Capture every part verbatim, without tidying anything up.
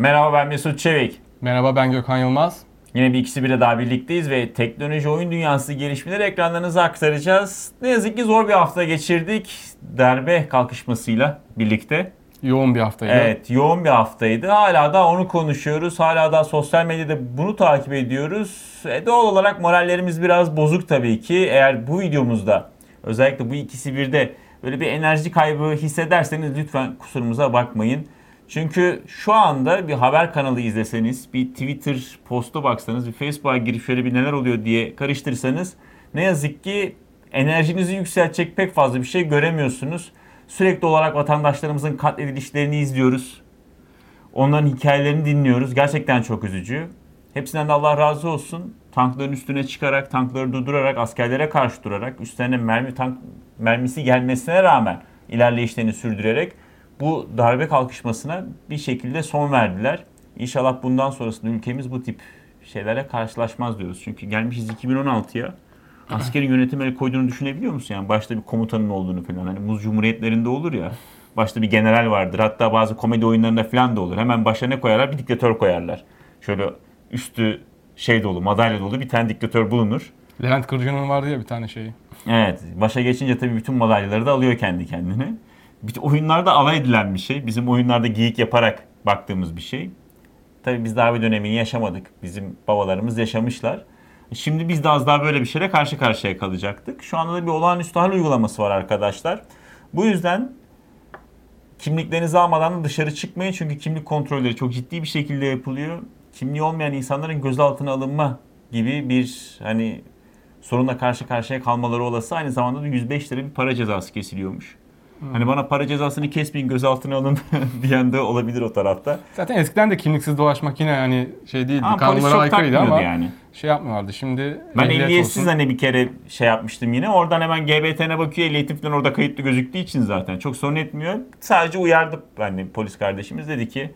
Merhaba, ben Mesut Çevik. Merhaba, ben Gökhan Yılmaz. Yine bir ikisi bire daha birlikteyiz ve teknoloji oyun dünyası gelişmeleri ekranlarınıza aktaracağız. Ne yazık ki zor bir hafta geçirdik. Darbe kalkışmasıyla birlikte. Yoğun bir haftaydı. Evet, yoğun bir haftaydı. Hala da onu konuşuyoruz. Hala da sosyal medyada bunu takip ediyoruz. E doğal olarak morallerimiz biraz bozuk tabii ki. Eğer bu videomuzda özellikle bu ikisi birde böyle bir enerji kaybı hissederseniz lütfen kusurumuza bakmayın. Çünkü şu anda bir haber kanalı izleseniz, bir Twitter postu baksanız, bir Facebook'a girip şöyle bir neler oluyor diye karıştırsanız ne yazık ki enerjinizi yükseltecek pek fazla bir şey göremiyorsunuz. Sürekli olarak vatandaşlarımızın katledilişlerini izliyoruz. Onların hikayelerini dinliyoruz. Gerçekten çok üzücü. Hepsinden de Allah razı olsun. Tankların üstüne çıkarak, tankları durdurarak, askerlere karşı durarak, üstlerine mermi tank mermisi gelmesine rağmen ilerleyişlerini sürdürerek bu darbe kalkışmasına bir şekilde son verdiler. İnşallah bundan sonrasında ülkemiz bu tip şeylerle karşılaşmaz diyoruz. Çünkü gelmişiz iki bin on altıya. Askerin yönetime el koyduğunu düşünebiliyor musun? Yani başta bir komutanın olduğunu falan. Hani Muz Cumhuriyetlerinde olur ya. Başta bir general vardır. Hatta bazı komedi oyunlarında falan da olur. Hemen başa ne koyarlar? Bir diktatör koyarlar. Şöyle üstü şey dolu, madalya dolu bir tane diktatör bulunur. Levent Kırca'nın vardı ya bir tane şeyi. Evet. Başa geçince tabii bütün madalyaları da alıyor kendi kendine. Bir oyunlarda alay edilen bir şey. Bizim oyunlarda geyik yaparak baktığımız bir şey. Tabii biz darbe dönemini yaşamadık. Bizim babalarımız yaşamışlar. Şimdi biz de az daha böyle bir şeyle karşı karşıya kalacaktık. Şu anda da bir olağanüstü hal uygulaması var arkadaşlar. Bu yüzden kimliklerinizi almadan dışarı çıkmayın. Çünkü kimlik kontrolleri çok ciddi bir şekilde yapılıyor. Kimliği olmayan insanların gözaltına alınma gibi bir hani sorunla karşı karşıya kalmaları olası. Aynı zamanda da yüz beş lira bir para cezası kesiliyormuş. Hmm. Hani bana para cezasını kesmeyin, gözaltına alın diyen de olabilir o tarafta. Zaten eskiden de kimliksiz dolaşmak yine hani şey değildi. Ama kanunlara aykırıydı ama yani. Şey yapmıyorlardı. Şimdi ben ehliyetsiz hani bir kere şey yapmıştım yine. Oradan hemen G B T'ne bakıyor. Ehliyetim falan orada kayıtlı gözüktüğü için zaten. Çok sorun etmiyor. Sadece uyardı hani polis kardeşimiz. Dedi ki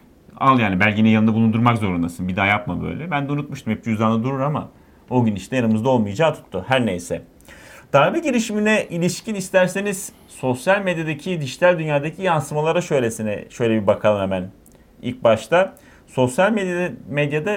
al yani belgeni yanında bulundurmak zorundasın. Bir daha yapma böyle. Ben de unutmuştum. Hep cüzdanda durur ama o gün işte yanımızda olmayacağı tuttu. Her neyse. Darbe girişimine ilişkin isterseniz sosyal medyadaki, dijital dünyadaki yansımalara şöylesine şöyle bir bakalım hemen. İlk başta sosyal medyada, medyada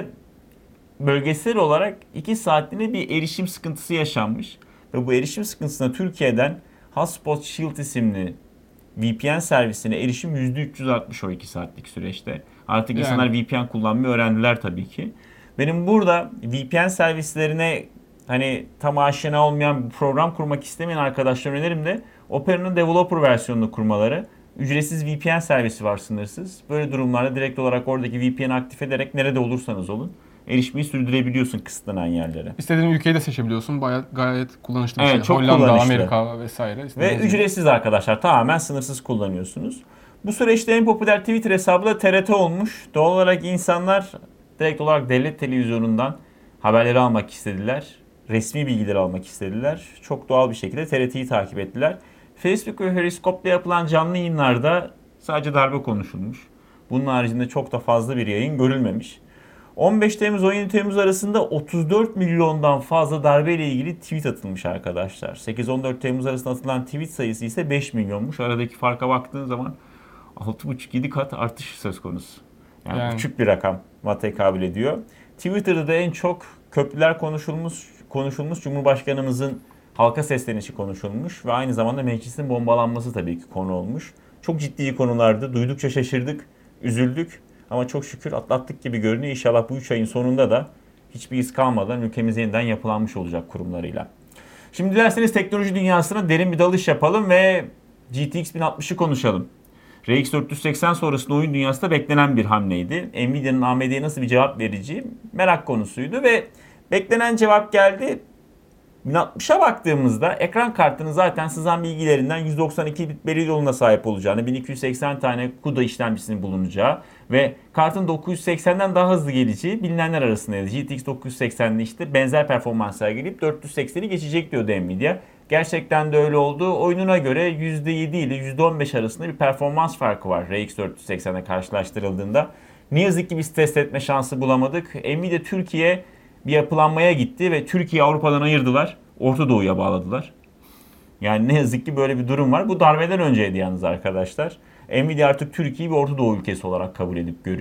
bölgesel olarak iki saatliğine bir erişim sıkıntısı yaşanmış. Ve bu erişim sıkıntısına Türkiye'den Hotspot Shield isimli V P N servisine erişim yüzde üç yüz artmış o iki saatlik süreçte. Artık yani insanlar V P N kullanmayı öğrendiler tabii ki. Benim burada V P N servislerine hani tam aşina olmayan bir program kurmak istemeyen arkadaşlar önerim de Opera'nın developer versiyonunu kurmaları. Ücretsiz V P N servisi var sınırsız. Böyle durumlarda direkt olarak oradaki V P N'i aktif ederek nerede olursanız olun erişmeyi sürdürebiliyorsun kısıtlanan yerlere. İstediğin ülkeyi de seçebiliyorsun. Bayağı gayet kullanışlı bir evet, şey. Çok Hollanda, kullanışlı. Amerika vesaire. Ve ücretsiz arkadaşlar. Tamamen sınırsız kullanıyorsunuz. Bu süreçte en popüler Twitter hesabı da T R T olmuş. Doğal olarak insanlar direkt olarak devlet televizyonundan haberleri almak istediler. Resmi bilgileri almak istediler. Çok doğal bir şekilde T R T'yi takip ettiler. Facebook ve Periscope'da yapılan canlı yayınlarda sadece darbe konuşulmuş. Bunun haricinde çok da fazla bir yayın görülmemiş. on beş Temmuz on yedi Temmuz arasında otuz dört milyondan fazla darbeyle ilgili tweet atılmış arkadaşlar. sekiz on dört Temmuz arasında atılan tweet sayısı ise beş milyonmuş. Aradaki farka baktığın zaman altı buçuk yedi kat artış söz konusu. Yani, yani. Küçük bir rakam tekabül ediyor. Twitter'da da en çok köprüler konuşulmuş, konuşulmuş. Cumhurbaşkanımızın halka seslenişi konuşulmuş ve aynı zamanda meclisin bombalanması tabii ki konu olmuş. Çok ciddi konulardı. Duydukça şaşırdık, üzüldük. Ama çok şükür atlattık gibi görünüyor. İnşallah bu üç ayın sonunda da hiçbir iz kalmadan ülkemiz yeniden yapılanmış olacak kurumlarıyla. Şimdi dilerseniz teknoloji dünyasına derin bir dalış yapalım ve G T X bin altmışı konuşalım. R X dört yüz seksen sonrasında oyun dünyasında beklenen bir hamleydi. Nvidia'nın A M D'ye nasıl bir cevap vereceği merak konusuydu ve beklenen cevap geldi. bin altmışa baktığımızda ekran kartının zaten sızan bilgilerinden yüz doksan iki bit veri yoluna sahip olacağını, bin iki yüz seksen tane CUDA işlemcisinin bulunacağı ve kartın dokuz yüz seksenden daha hızlı geleceği bilinenler arasındaydı. G T X dokuz yüz seksen'de işte benzer performanslar gelip dört yüz sekseni geçecek diyordu Nvidia. Gerçekten de öyle oldu. Oyununa göre yüzde yedi ile yüzde on beş arasında bir performans farkı var R X dört yüz seksen'e karşılaştırıldığında. Ne yazık ki biz test etme şansı bulamadık. Nvidia Türkiye bir yapılanmaya gitti ve Türkiye Avrupa'dan ayırdılar. Orta Doğu'ya bağladılar. Yani ne yazık ki böyle bir durum var. Bu darbeden önceydi yalnız arkadaşlar. Nvidia artık Türkiye'yi bir Orta Doğu ülkesi olarak kabul edip görüyor.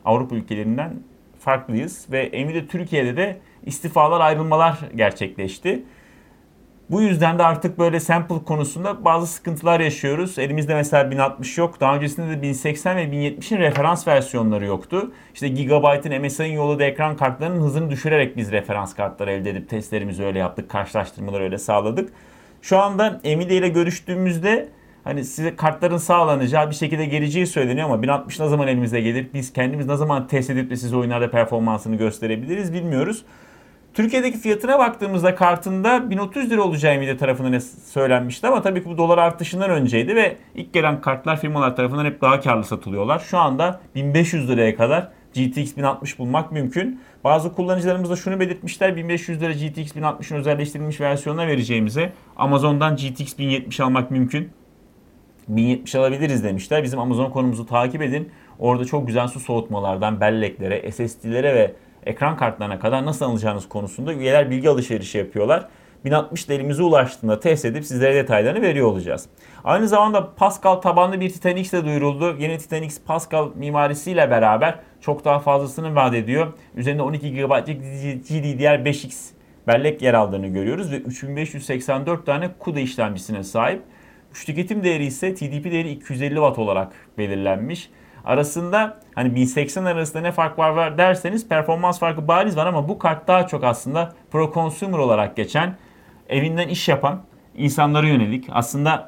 Avrupa ülkelerinden farklıyız ve Nvidia Türkiye'de de istifalar, ayrılmalar gerçekleşti. Bu yüzden de artık böyle sample konusunda bazı sıkıntılar yaşıyoruz. Elimizde mesela bin altmış yok. Daha öncesinde de bin seksen ve bin yetmişin referans versiyonları yoktu. İşte Gigabyte'ın M S I'nin yolladığı ekran kartlarının hızını düşürerek biz referans kartları elde edip testlerimizi öyle yaptık. Karşılaştırmaları öyle sağladık. Şu anda Nvidia ile görüştüğümüzde hani size kartların sağlanacağı bir şekilde geleceği söyleniyor ama bin altmış ne zaman elimize gelir? Biz kendimiz ne zaman test edip de size oyunlarda performansını gösterebiliriz bilmiyoruz. Türkiye'deki fiyatına baktığımızda kartında bin otuz lira olacağı Nvidia tarafından söylenmişti ama tabii ki bu dolar artışından önceydi ve ilk gelen kartlar firmalar tarafından hep daha karlı satılıyorlar. Şu anda bin beş yüz liraya kadar G T X bin altmış bulmak mümkün. Bazı kullanıcılarımız da şunu belirtmişler, bin beş yüz lira G T X bin altmışın özelleştirilmiş versiyonuna vereceğimize Amazon'dan G T X bin yetmiş almak mümkün. bin yetmiş alabiliriz demişler. Bizim Amazon konumuzu takip edin. Orada çok güzel su soğutmalardan belleklere, S S D'lere ve ekran kartlarına kadar nasıl alacağınız konusunda üyeler bilgi alışverişi yapıyorlar. bin altmış da elimize ulaştığında test edip sizlere detaylarını veriyor olacağız. Aynı zamanda Pascal tabanlı bir Titan X de duyuruldu. Yeni Titan X Pascal mimarisiyle beraber çok daha fazlasını vaat ediyor. Üzerinde on iki gigabaytlık G D D R beş X bellek yer aldığını görüyoruz ve üç bin beş yüz seksen dört tane CUDA işlemcisine sahip. Güç tüketim değeri ise T D P değeri iki yüz elli watt olarak belirlenmiş. Arasında hani bin seksen arasında ne fark var, var derseniz performans farkı bariz var ama bu kart daha çok aslında pro consumer olarak geçen, evinden iş yapan insanlara yönelik. Aslında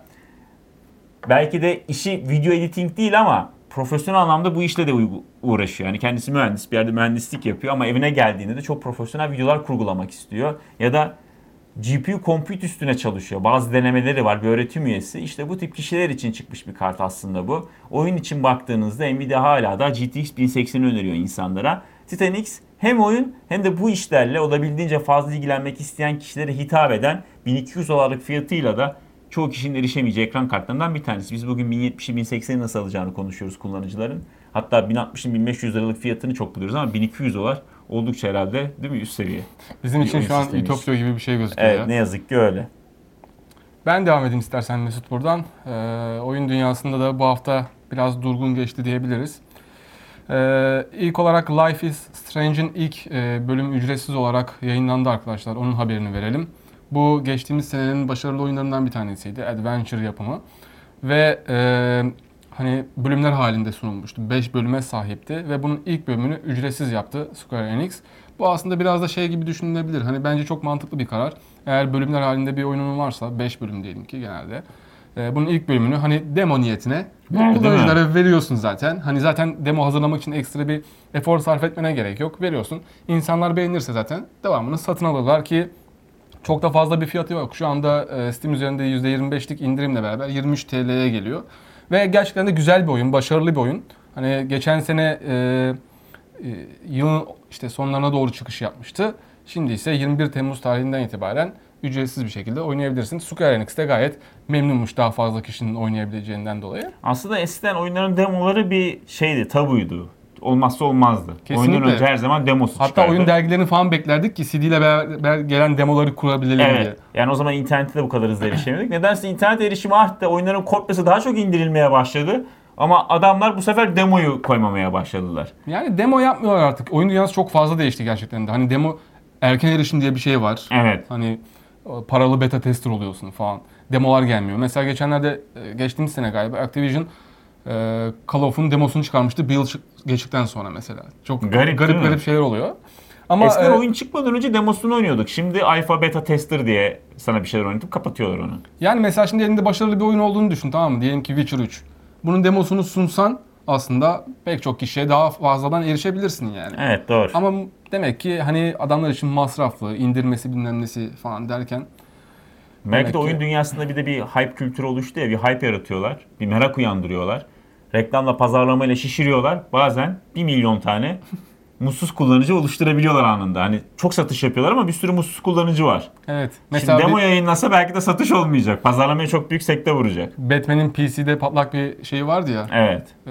belki de işi video editing değil ama profesyonel anlamda bu işle de uğraşıyor. Yani kendisi mühendis, bir yerde mühendislik yapıyor ama evine geldiğinde de çok profesyonel videolar kurgulamak istiyor. Ya da G P U compute üstüne çalışıyor. Bazı denemeleri var. Bir öğretim üyesi. İşte bu tip kişiler için çıkmış bir kart aslında bu. Oyun için baktığınızda Nvidia hala da G T X bin sekseni öneriyor insanlara. Titan X hem oyun hem de bu işlerle olabildiğince fazla ilgilenmek isteyen kişilere hitap eden bin iki yüz dolarlık fiyatıyla da çoğu kişinin erişemeyeceği ekran kartlarından bir tanesi. Biz bugün bin yetmişi bin sekseni nasıl alacağını konuşuyoruz kullanıcıların. Hatta bin altmışın bin beş yüz liralık fiyatını çok buluyoruz ama bin iki yüz dolar oldukça herhalde değil mi üst seviye. Bizim için oyun şu an sistemi ütopya gibi bir şey gözüküyor. Evet ya. ne yazık ki öyle. Ben devam edeyim istersen Mesut buradan. Ee, oyun dünyasında da bu hafta biraz durgun geçti diyebiliriz. Ee, ilk olarak Life is Strange'in ilk e, bölüm ücretsiz olarak yayınlandı arkadaşlar. Onun haberini verelim. Bu geçtiğimiz senenin başarılı oyunlarından bir tanesiydi. Adventure yapımı. Ve e, hani bölümler halinde sunulmuştu. beş bölüme sahipti ve bunun ilk bölümünü ücretsiz yaptı Square Enix. Bu aslında biraz da şey gibi düşünülebilir. Hani bence çok mantıklı bir karar. Eğer bölümler halinde bir oyunun varsa, beş bölüm diyelim ki genelde. E, bunun ilk bölümünü hani demo niyetine kullanıcılara veriyorsun zaten. Hani zaten demo hazırlamak için ekstra bir efor sarf etmene gerek yok. Veriyorsun. İnsanlar beğenirse zaten devamını satın alırlar ki çok da fazla bir fiyatı yok. Şu anda e, Steam üzerinde yüzde yirmi beşlik indirimle beraber yirmi üç T L'ye geliyor. Ve gerçekten de güzel bir oyun, başarılı bir oyun. Hani geçen sene e, e, yılın işte sonlarına doğru çıkış yapmıştı. Şimdi ise yirmi bir Temmuz tarihinden itibaren ücretsiz bir şekilde oynayabilirsiniz. Square Enix de gayet memnunmuş daha fazla kişinin oynayabileceğinden dolayı. Aslında eskiden oyunların demoları bir şeydi, tabuydu. Olmazsa olmazdı. Kesinlikle. Oyundan önce her zaman demosu Hatta çıkardı. oyun dergilerini falan beklerdik ki C D ile beraber gelen demoları kurabilelim Evet. diye. Yani o zaman internete de bu kadar hızlı erişemiyorduk. Nedense internet erişimi arttı. Oyunların kopyası daha çok indirilmeye başladı. Ama adamlar bu sefer demoyu koymamaya başladılar. Yani demo yapmıyorlar artık. Oyun dünyası çok fazla değişti gerçekten de. Hani demo erken erişim diye bir şey var. Evet. Hani paralı beta tester oluyorsun falan. Demolar gelmiyor. Mesela geçenlerde geçtiğimiz sene galiba Activision Call of'un demosunu çıkarmıştı bir yıl geçtikten sonra mesela. Çok Garip, garip garip şeyler oluyor. Ama eskiden e, oyun çıkmadan önce demosunu oynuyorduk. Şimdi alpha beta tester diye sana bir şeyler oynatıp kapatıyorlar onu. yani mesela şimdi elinde başarılı bir oyun olduğunu düşün, tamam mı? Diyelim ki Witcher üç. Bunun demosunu sunsan aslında pek çok kişiye daha fazladan erişebilirsin yani. Evet doğru. Ama demek ki hani adamlar için masraflı, indirmesi bilmem nesi falan derken Belki de demek oyun ki- dünyasında bir de bir hype kültürü oluştu ya, bir hype yaratıyorlar. Bir merak uyandırıyorlar. Reklamla, pazarlamayla şişiriyorlar. Bazen bir milyon tane mutsuz kullanıcı oluşturabiliyorlar anında. Hani çok satış yapıyorlar ama bir sürü mutsuz kullanıcı var. Evet. Şimdi Mesela demo bir yayınlasa belki de satış olmayacak. Pazarlamaya çok büyük sekte vuracak. Batman'in P C'de patlak bir şeyi vardı ya. Evet. E,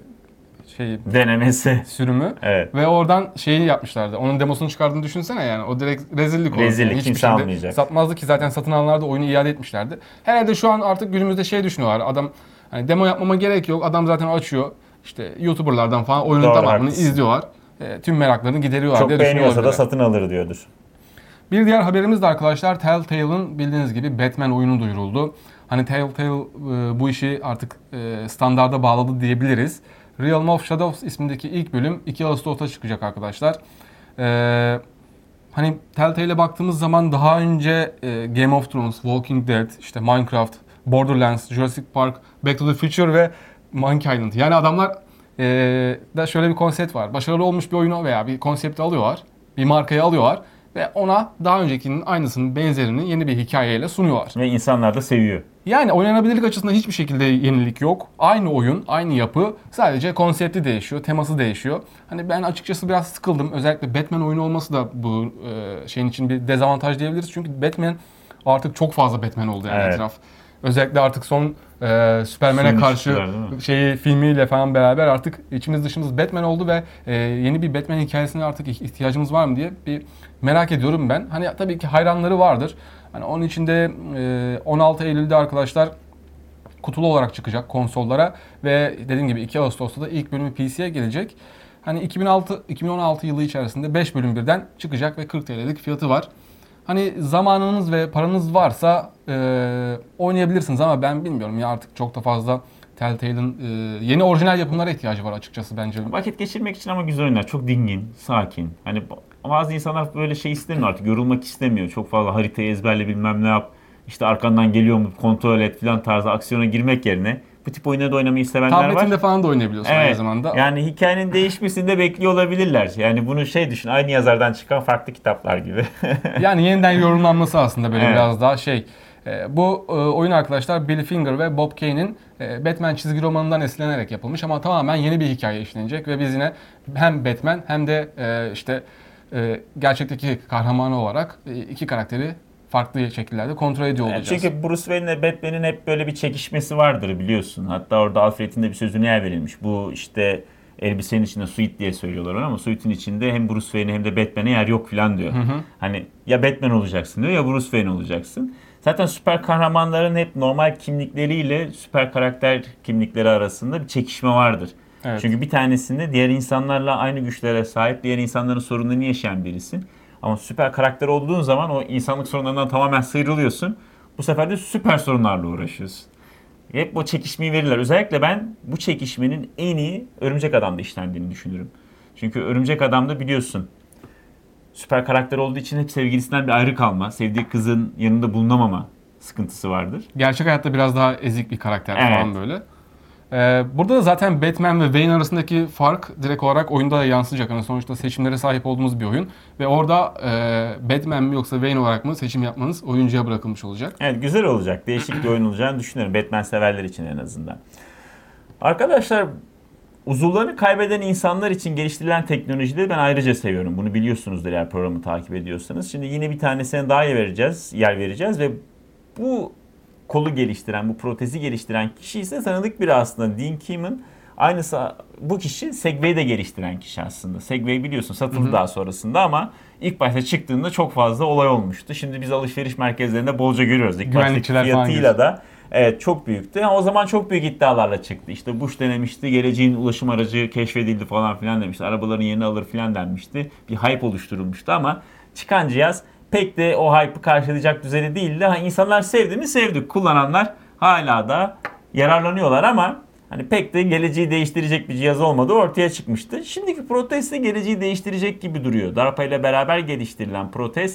şey Denemesi. sürümü. Evet. Ve oradan şeyi yapmışlardı. Onun demosunu çıkardığını düşünsene yani. O direkt rezillik oldu. Rezillik, Hiçbir kimse şeyde almayacak. satmazdı ki zaten satın alanlar da oyunu iade etmişlerdi. Herhalde şu an artık günümüzde şey düşünüyorlar. Adam hani demo yapmama gerek yok. Adam zaten açıyor. işte YouTuber'lardan falan oyunun Doğru, tamamını haklısın. izliyorlar. E, tüm meraklarını gideriyorlar Çok diye düşünüyor beğeniyorsa da olabilirler. satın alır diyordur. Bir diğer haberimiz de arkadaşlar Telltale'ın bildiğiniz gibi Batman oyunu duyuruldu. Hani Telltale e, bu işi artık e, standarda bağladı diyebiliriz. Realm of Shadows ismindeki ilk bölüm iki Ağustos'ta çıkacak arkadaşlar. E, hani Telltale'e baktığımız zaman daha önce e, Game of Thrones, Walking Dead, işte Minecraft, Borderlands, Jurassic Park, Back to the Future ve Monkey Island. Yani adamlar e, da şöyle bir konsept var. Başarılı olmuş bir oyunu veya bir konsepti alıyorlar. Bir markayı alıyorlar. Ve ona daha öncekinin aynısının benzerini yeni bir hikayeyle sunuyorlar. Ve insanlar da seviyor. Yani oynanabilirlik açısından hiçbir şekilde yenilik yok. Aynı oyun, aynı yapı. Sadece konsepti değişiyor, teması değişiyor. Hani ben açıkçası biraz sıkıldım. Özellikle Batman oyunu olması da bu e, şeyin için bir dezavantaj diyebiliriz. Çünkü Batman artık çok fazla Batman oldu yani Evet. etraf. Özellikle artık son e, Superman'e Film karşı çıktılar, değil mi? şeyi filmiyle falan beraber artık içimiz dışımız Batman oldu ve e, yeni bir Batman hikayesine artık ihtiyacımız var mı diye bir merak ediyorum ben. Hani tabii ki hayranları vardır. Hani onun için de e, on altı Eylül'de arkadaşlar kutulu olarak çıkacak konsollara ve dediğim gibi iki Ağustos'ta da ilk bölümü P C'ye gelecek. Hani iki bin altı iki bin on altı yılı içerisinde beş bölüm birden çıkacak ve kırk T L'lik fiyatı var. Hani zamanınız ve paranız varsa e, oynayabilirsiniz ama ben bilmiyorum ya artık çok da fazla Telltale'ın e, yeni orijinal yapımlara ihtiyacı var açıkçası bence. Vakit geçirmek için ama güzel oyunlar. Çok dingin, sakin. Hani bazı insanlar böyle şey istemiyor artık. Yorulmak istemiyor. Çok fazla haritayı ezberle bilmem ne yap. İşte arkandan geliyor mu kontrol et filan tarzı aksiyona girmek yerine bu tip oyunları da oynamayı sevenler var. Tabletinde falan da oynayabiliyorsun aynı Evet. zamanda. Yani hikayenin değişmesini de bekliyor olabilirler. Yani bunu şey düşün. Aynı yazardan çıkan farklı kitaplar gibi. Yani yeniden yorumlanması aslında böyle Evet. biraz daha şey. E, bu e, oyun arkadaşlar Billy Finger ve Bob Kane'in e, Batman çizgi romanından esinlenerek yapılmış ama tamamen yeni bir hikaye işlenecek ve biz yine hem Batman hem de e, işte e, gerçekteki kahramanı olarak e, iki karakteri farklı şekillerde kontrol ediyor Yani olacağız. çünkü Bruce Wayne ile Batman'in hep böyle bir çekişmesi vardır biliyorsun. Hatta orada Alfred'in de bir sözüne yer verilmiş. Bu işte elbisenin içinde suit diye söylüyorlar ona ama suit'in içinde hem Bruce Wayne hem de Batman'e yer yok filan diyor. Hı hı. Hani ya Batman olacaksın diyor ya Bruce Wayne olacaksın. Zaten süper kahramanların hep normal kimlikleriyle süper karakter kimlikleri arasında bir çekişme vardır. Evet. Çünkü bir tanesinde diğer insanlarla aynı güçlere sahip, diğer insanların sorunlarını yaşayan birisin. Ama süper karakter olduğun zaman o insanlık sorunlarından tamamen sıyrılıyorsun. Bu sefer de süper sorunlarla uğraşıyorsun. Hep o çekişmeyi verirler. Özellikle ben bu çekişmenin en iyi Örümcek Adam'da işlendiğini düşünürüm. Çünkü Örümcek Adam'da biliyorsun süper karakter olduğu için hep sevgilisinden bir ayrı kalma, sevdiği kızın yanında bulunamama sıkıntısı vardır. Gerçek hayatta biraz daha ezik bir karakter Evet. falan böyle. Ee, burada da zaten Batman ve Wayne arasındaki fark direkt olarak oyunda da yansıyacak. Yani sonuçta seçimlere sahip olduğumuz bir oyun. Ve orada e, Batman mi yoksa Wayne olarak mı seçim yapmanız oyuncuya bırakılmış olacak. Evet, güzel olacak. Değişik bir oyun olacağını düşünüyorum. Batman severler için en azından. Arkadaşlar, uzuvlarını kaybeden insanlar için geliştirilen teknolojileri ben ayrıca seviyorum. Bunu biliyorsunuzdur eğer programı takip ediyorsanız. Şimdi yine bir tanesine daha yer vereceğiz, yer vereceğiz ve bu kolu geliştiren, bu protezi geliştiren kişi ise tanıdık biri aslında. Dean Kamen. Aynısı bu kişi Segway'i de geliştiren kişi aslında. Segway biliyorsun satıldı Hı hı. daha sonrasında ama ilk başta çıktığında çok fazla olay olmuştu. Şimdi biz alışveriş merkezlerinde bolca görüyoruz. İlk Güvenlikçiler baştaki falan fiyatıyla da evet çok büyüktü. O zaman çok büyük iddialarla çıktı. İşte Bush denemişti, geleceğin ulaşım aracı keşfedildi falan filan demişti. Arabaların yerini alır filan denmişti. Bir hype oluşturulmuştu ama çıkan cihaz pek de o hype'ı karşılayacak düzeyde değildi. Ha, insanlar sevdi mi sevdik. Kullananlar hala da yararlanıyorlar ama hani pek de geleceği değiştirecek bir cihaz olmadığı ortaya çıkmıştı. Şimdiki protez de geleceği değiştirecek gibi duruyor. DARPA ile beraber geliştirilen protez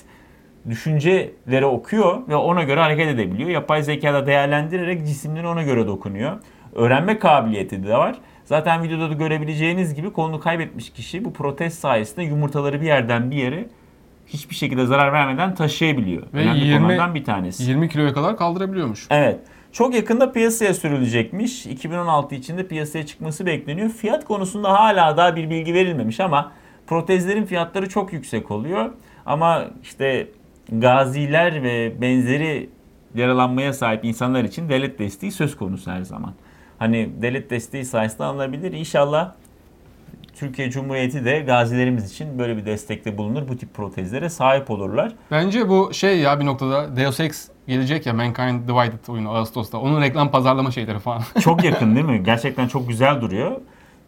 düşünceleri okuyor ve ona göre hareket edebiliyor. Yapay zekada değerlendirerek cisimleri ona göre dokunuyor. Öğrenme kabiliyeti de var. Zaten videoda da görebileceğiniz gibi kolunu kaybetmiş kişi bu protez sayesinde yumurtaları bir yerden bir yere hiçbir şekilde zarar vermeden taşıyabiliyor. Ve Önemli yirmi konulardan bir tanesi. yirmi kiloya kadar kaldırabiliyormuş. Evet. Çok yakında piyasaya sürülecekmiş. iki bin on altı içinde piyasaya çıkması bekleniyor. Fiyat konusunda hala daha bir bilgi verilmemiş ama protezlerin fiyatları çok yüksek oluyor. Ama işte gaziler ve benzeri yaralanmaya sahip insanlar için devlet desteği söz konusu her zaman. Hani devlet desteği sayesinde alınabilir. İnşallah Türkiye Cumhuriyeti de gazilerimiz için böyle bir destekte bulunur. Bu tip protezlere sahip olurlar. Bence bu şey ya bir noktada Deus Ex gelecek ya Mankind Divided oyunu Ağustos'ta. Onun reklam pazarlama şeyleri falan. Çok yakın değil mi? Gerçekten çok güzel duruyor.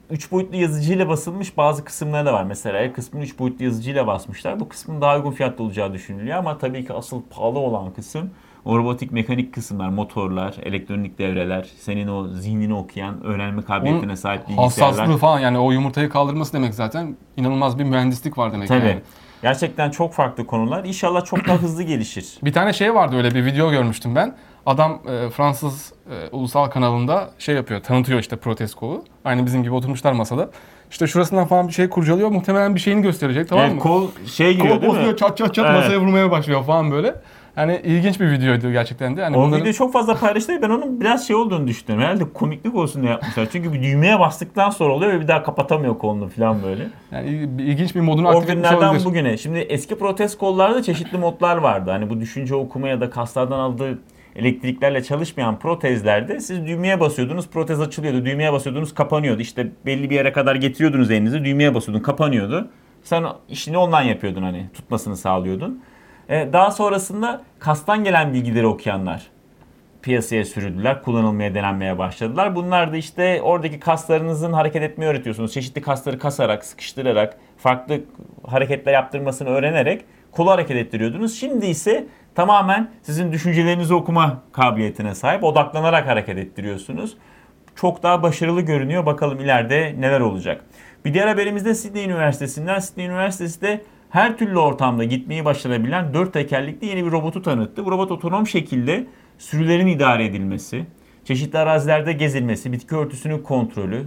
üç boyutlu yazıcıyla basılmış bazı kısımları da var. Mesela el kısmını üç boyutlu yazıcıyla basmışlar. Bu kısmın daha uygun fiyatlı olacağı düşünülüyor ama tabii ki asıl pahalı olan kısım o robotik mekanik kısımlar, motorlar, elektronik devreler, senin o zihnini okuyan, öğrenme kabiliyetine sahip bilgisayarlar. Hassaslığı falan, yani o yumurtayı kaldırması demek zaten inanılmaz bir mühendislik var demek. Tabii. Yani. Gerçekten çok farklı konular. İnşallah çok daha hızlı gelişir. Bir tane şey vardı, öyle bir video görmüştüm ben. Adam e, Fransız e, ulusal kanalında şey yapıyor, tanıtıyor işte protez kolu. Aynı bizim gibi oturmuşlar masada. İşte şurasından falan bir şey kurcalıyor. Muhtemelen bir şeyini gösterecek, tamam Evet, mı? kol şey giriyor Kol değil mi? bozuyor, çat çat çat Evet. masaya vurmaya başlıyor falan böyle. Yani ilginç bir videoydu gerçekten de. Yani O bunların... video çok fazla paylaşılıyor. Ben onun biraz şey olduğunu düşünüyorum. Herhalde komiklik olsun diye yapmışlar. Çünkü bir düğmeye bastıktan sonra oluyor ve bir daha kapatamıyor kolunu falan böyle. Yani il- ilginç bir modunu O aktif etmiş günlerden olabilir. bugüne. Şimdi eski protez kollarda çeşitli modlar vardı. Hani bu düşünce okuma ya da kaslardan aldığı elektriklerle çalışmayan protezlerde siz düğmeye basıyordunuz, protez açılıyordu. Düğmeye basıyordunuz, kapanıyordu. İşte belli bir yere kadar getiriyordunuz elinizi, düğmeye basıyordun, kapanıyordu. Sen işini ondan yapıyordun, hani tutmasını sağlıyordun. Ee, daha sonrasında kastan gelen bilgileri okuyanlar piyasaya sürüldüler, kullanılmaya, denenmeye başladılar. Bunlar da işte oradaki kaslarınızın hareket etmeyi öğretiyorsunuz. Çeşitli kasları kasarak, sıkıştırarak, farklı hareketler yaptırmasını öğrenerek kolu hareket ettiriyordunuz. Şimdi ise tamamen sizin düşüncelerinizi okuma kabiliyetine sahip, odaklanarak hareket ettiriyorsunuz. Çok daha başarılı görünüyor. Bakalım ileride neler olacak. Bir diğer haberimiz de Sydney Üniversitesi'nden. Sydney Üniversitesi de her türlü ortamda gitmeyi başarabilen dört tekerlekli yeni bir robotu tanıttı. Bu robot otonom şekilde sürülerin idare edilmesi, çeşitli arazilerde gezilmesi, bitki örtüsünün kontrolü,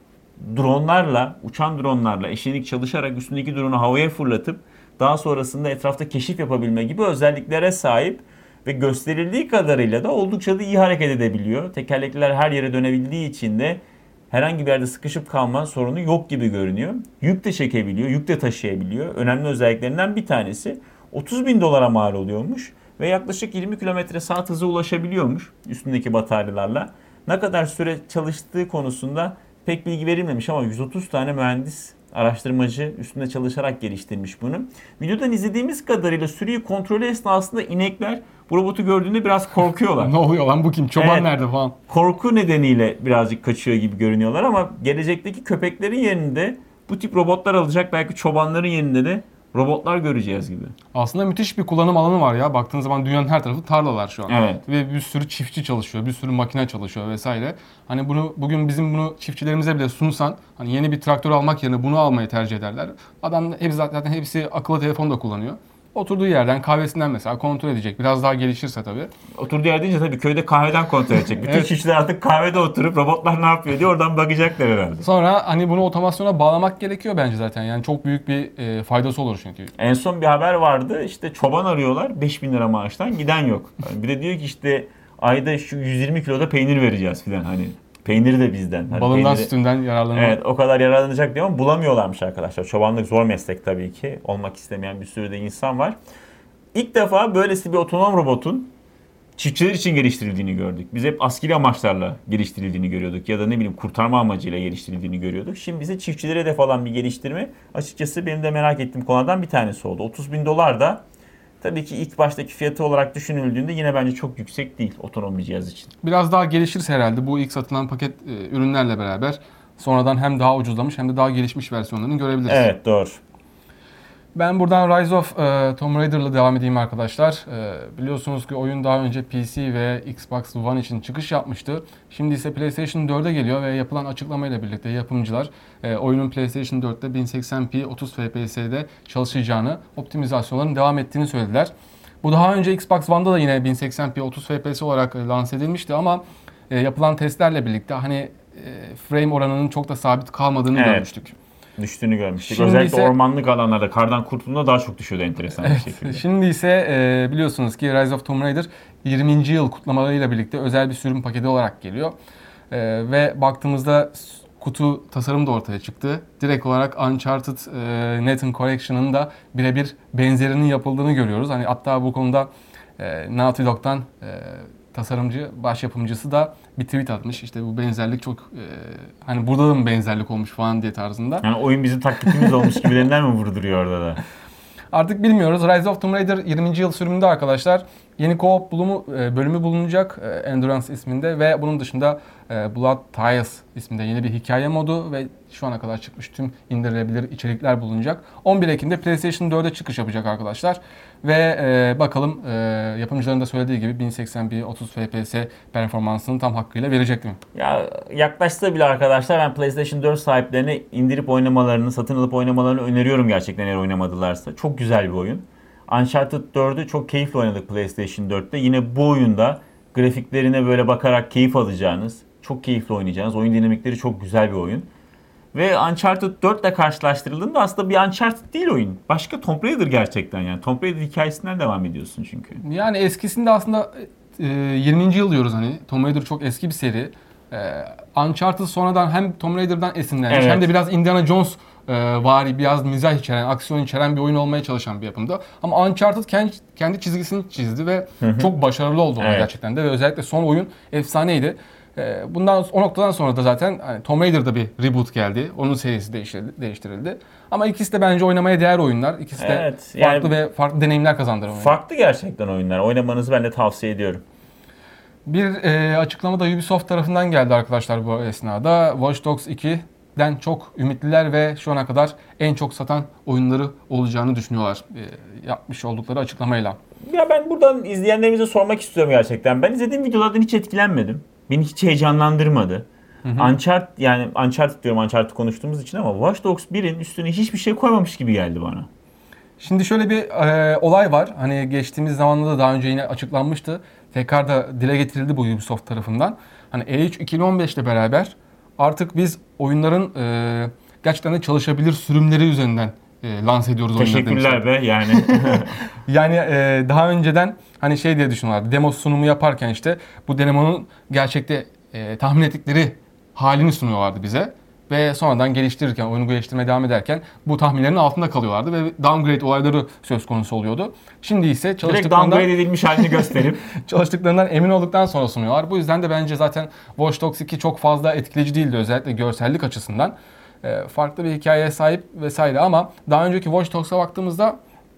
dronlarla, uçan dronlarla eşlenik çalışarak üstündeki drone'u havaya fırlatıp daha sonrasında etrafta keşif yapabilme gibi özelliklere sahip ve gösterildiği kadarıyla da oldukça da iyi hareket edebiliyor. Tekerlekler her yere dönebildiği için de herhangi bir yerde sıkışıp kalma sorunu yok gibi görünüyor. Yük de çekebiliyor, yük de taşıyabiliyor. Önemli özelliklerinden bir tanesi otuz bin dolara mal oluyormuş ve yaklaşık yirmi kilometre saat hıza ulaşabiliyormuş üstündeki bataryalarla. Ne kadar süre çalıştığı konusunda pek bilgi verilmemiş ama yüz otuz tane mühendis, araştırmacı üstünde çalışarak geliştirmiş bunu. Videodan izlediğimiz kadarıyla sürüyü kontrolü esnasında inekler bu robotu gördüğünde biraz korkuyorlar. Ne oluyor lan, bu kim? Çoban Evet. nerede falan. Korku nedeniyle birazcık kaçıyor gibi görünüyorlar ama gelecekteki köpeklerin yerinde bu tip robotlar alacak, belki çobanların yerinde de robotlar göreceğiz gibi. Aslında müthiş bir kullanım alanı var ya. Baktığın zaman dünyanın her tarafı tarlalar şu an. Evet. Ve bir sürü çiftçi çalışıyor, bir sürü makine çalışıyor vesaire. Hani bunu bugün bizim bunu çiftçilerimize bile sunsan, hani yeni bir traktör almak yerine bunu almayı tercih ederler. Adam hep zaten hepsi akıllı telefon da kullanıyor. Oturduğu yerden kahvesinden mesela kontrol edecek. Biraz daha gelişirse tabii. Oturduğu yer deyince tabii köyde kahveden kontrol edecek. Bütün Evet. çiftçiler artık kahvede oturup robotlar ne yapıyor diye oradan bakacaklar herhalde. Sonra hani bunu otomasyona bağlamak gerekiyor bence zaten. Yani çok büyük bir e, faydası olur çünkü. En son bir haber vardı, işte çoban arıyorlar, beş bin lira maaştan giden yok. Yani bir de diyor ki işte ayda şu yüz yirmi kiloda peynir vereceğiz filan, hani peyniri de bizden. Hani Balından peyniri- sütünden yararlanmak. Evet, o kadar yararlanacak diyor ama bulamıyorlarmış arkadaşlar. Çobanlık zor meslek tabii ki. Olmak istemeyen bir sürü de insan var. İlk defa böylesi bir otonom robotun çiftçiler için geliştirildiğini gördük. Biz hep askeri amaçlarla geliştirildiğini görüyorduk ya da ne bileyim kurtarma amacıyla geliştirildiğini görüyorduk. Şimdi bize çiftçilere hedef alan bir geliştirme açıkçası benim de merak ettiğim konulardan bir tanesi oldu. otuz bin dolar da tabii ki ilk baştaki fiyatı olarak düşünüldüğünde yine bence çok yüksek değil otonom bir cihaz için. Biraz daha gelişirse herhalde bu ilk satılan paket e, ürünlerle beraber sonradan hem daha ucuzlamış hem de daha gelişmiş versiyonlarını görebiliriz. Evet, doğru. Ben buradan Rise of e, Tomb Raider'la devam edeyim arkadaşlar. E, biliyorsunuz ki oyun daha önce P C ve Xbox One için çıkış yapmıştı. Şimdi ise PlayStation dörde geliyor ve yapılan açıklamayla birlikte yapımcılar e, oyunun PlayStation dörtte bin seksen p otuz F P S'de çalışacağını, optimizasyonların devam ettiğini söylediler. Bu daha önce Xbox One'da da yine bin seksen p otuz F P S olarak e, lanse edilmişti ama e, yapılan testlerle birlikte hani e, frame oranının çok da sabit kalmadığını Evet. görmüştük. Düştüğünü görmüştük. Şimdi Özellikle ise- ormanlık alanlarda kardan kurtulduğunda daha çok düşüyordu enteresan bir şekilde. Şimdi ise e, biliyorsunuz ki Rise of Tomb Raider yirminci yıl kutlamalarıyla birlikte özel bir sürüm paketi olarak geliyor. E, ve baktığımızda s- kutu tasarım da ortaya çıktı. Direkt olarak Uncharted e, Nathan Collection'ın da birebir benzerinin yapıldığını görüyoruz. Hani hatta bu konuda e, Naughty Dog'dan e, tasarımcı, baş yapımcısı da bir tweet atmış. İşte bu benzerlik çok e, hani burada da mı benzerlik olmuş falan diye tarzında. Yani oyun bizim taklitimiz olmuş gibilerinden mi vurduruyor orada da? Artık bilmiyoruz. Rise of Tomb Raider yirminci yıl sürümünde arkadaşlar yeni co-op bulumu, e, bölümü bulunacak e, Endurance isminde ve bunun dışında e, Blood Ties isminde yeni bir hikaye modu ve şu ana kadar çıkmış tüm indirilebilir içerikler bulunacak. on bir Ekim'de PlayStation dörde çıkış yapacak arkadaşlar. Ve e, bakalım e, yapımcıların da söylediği gibi bin seksen p otuz F P S performansını tam hakkıyla verecek mi? Ya yaklaşsa bile arkadaşlar ben PlayStation dört sahiplerine indirip oynamalarını, satın alıp oynamalarını öneriyorum gerçekten eğer oynamadılarsa. Çok güzel bir oyun. Uncharted dördü çok keyifli oynadık PlayStation dörtte. Yine bu oyunda grafiklerine böyle bakarak keyif alacağınız, çok keyifli oynayacağınız, oyun dinamikleri çok güzel bir oyun. Ve Uncharted dört ile karşılaştırıldığında aslında bir Uncharted değil oyun. Başka Tomb Raider gerçekten yani. Tomb Raider hikayesinden devam ediyorsun çünkü. Yani eskisinde aslında e, yirminci yıl diyoruz hani. Tomb Raider çok eski bir seri. E, Uncharted sonradan hem Tomb Raider'dan esinlenmiş Evet. hem de biraz Indiana Jones e, vari, biraz mizah içeren, aksiyon içeren bir oyun olmaya çalışan bir yapımda. Ama Uncharted kendi, kendi çizgisini çizdi ve Hı hı. çok başarılı oldu Evet. gerçekten de. Ve özellikle son oyun efsaneydi. E, bundan o noktadan sonra da zaten hani, Tomb Raider'da bir reboot geldi. Onun serisi değiştirildi. değiştirildi. Ama ikisi de bence oynamaya değer oyunlar. İkisi de Evet, farklı yani ve farklı deneyimler kazandırır oyunlar. farklı gerçekten oyunlar. Oynamanızı ben de tavsiye ediyorum. Bir e, açıklama da Ubisoft tarafından geldi arkadaşlar bu esnada. Watch Dogs iki'den çok ümitliler ve şu ana kadar en çok satan oyunları olacağını düşünüyorlar. E, yapmış oldukları açıklamayla. Ya ben buradan izleyenlerimize sormak istiyorum gerçekten. Ben izlediğim videolardan hiç etkilenmedim. Beni hiç heyecanlandırmadı. Hı hı. Uncharted yani Uncharted diyorum Uncharted konuştuğumuz için ama Watch Dogs birin üstüne hiçbir şey koymamış gibi geldi bana. Şimdi şöyle bir e, olay var. Hani geçtiğimiz zamanda da daha önce yine açıklanmıştı. Tekrar da dile getirildi bu Ubisoft tarafından. Hani E üç iki bin on beş ile beraber artık biz oyunların e, gerçekten de çalışabilir sürümleri üzerinden e, lanse ediyoruz oyunları Teşekkürler demişler. be yani. Yani e, daha önceden hani şey diye düşünüyorlardı. Demo sunumu yaparken işte bu demonun gerçekte e, tahmin ettikleri halini sunuyorlardı bize. Ve sonradan geliştirirken, oyunu geliştirmeye devam ederken bu tahminlerin altında kalıyorlardı ve downgrade olayları söz konusu oluyordu. Şimdi ise Direkt çalıştıklarından, downgrade edilmiş halini gösterip çalıştıklarından emin olduktan sonra sunuyorlar. Bu yüzden de bence zaten Watch Dogs iki çok fazla etkileyici değildi özellikle görsellik açısından. E, farklı bir hikayeye sahip vesaire ama daha önceki Watch Dogs'a baktığımızda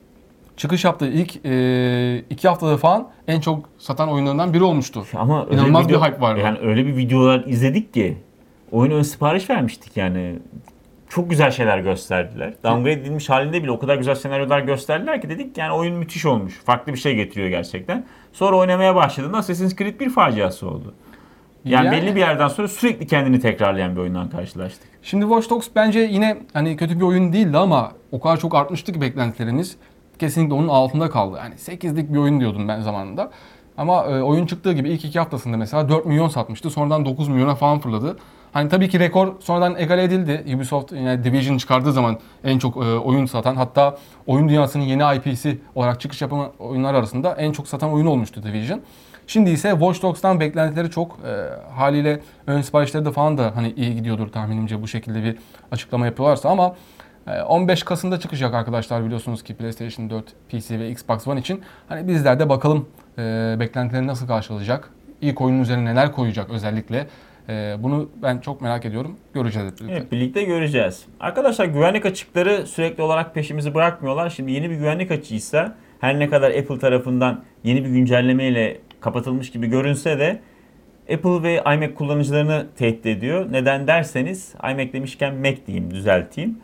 çıkış yaptığı ilk e, iki haftada falan en çok satan oyunlarından biri olmuştu. ama öyle İnanılmaz video- bir hype vardı. Yani öyle bir videolar izledik ki oyuna ön sipariş vermiştik yani. Çok güzel şeyler gösterdiler. Downgrade edilmiş halinde bile o kadar güzel senaryolar gösterdiler ki dedik yani oyun müthiş olmuş. Farklı bir şey getiriyor gerçekten. Sonra oynamaya başladığında Assassin's Creed bir faciası oldu. Yani, Yani- belli bir yerden sonra sürekli kendini tekrarlayan bir oyundan karşılaştık. Şimdi Watch Dogs bence yine hani kötü bir oyun değildi ama o kadar çok artmıştı ki beklentilerimiz. Kesinlikle onun altında kaldı. Yani sekizlik bir oyun diyordum ben zamanında. Ama e, oyun çıktığı gibi ilk iki haftasında mesela dört milyon satmıştı. Sonradan dokuz milyona falan fırladı. Hani tabii ki rekor sonradan egale edildi. Ubisoft yani Division çıkardığı zaman en çok e, oyun satan, hatta oyun dünyasının yeni I P'si olarak çıkış yapan oyunlar arasında en çok satan oyun olmuştu Division. Şimdi ise Watch Dogs'tan beklentileri çok. E, haliyle ön siparişleri de falan da hani iyi gidiyordur tahminimce bu şekilde bir açıklama yapıyorlarsa ama e, on beş Kasım'da çıkacak arkadaşlar biliyorsunuz ki PlayStation dört, P C ve Xbox One için. Hani bizler de bakalım e, beklentileri nasıl karşılayacak? İlk oyunun üzerine neler koyacak özellikle? E, bunu ben çok merak ediyorum. Göreceğiz hep birlikte. Evet, birlikte göreceğiz. Arkadaşlar güvenlik açıkları sürekli olarak peşimizi bırakmıyorlar. Şimdi yeni bir güvenlik açığıysa her ne kadar Apple tarafından yeni bir güncellemeyle kapatılmış gibi görünse de Apple ve iMac kullanıcılarını tehdit ediyor. Neden derseniz iMac demişken Mac diyeyim, düzelteyim.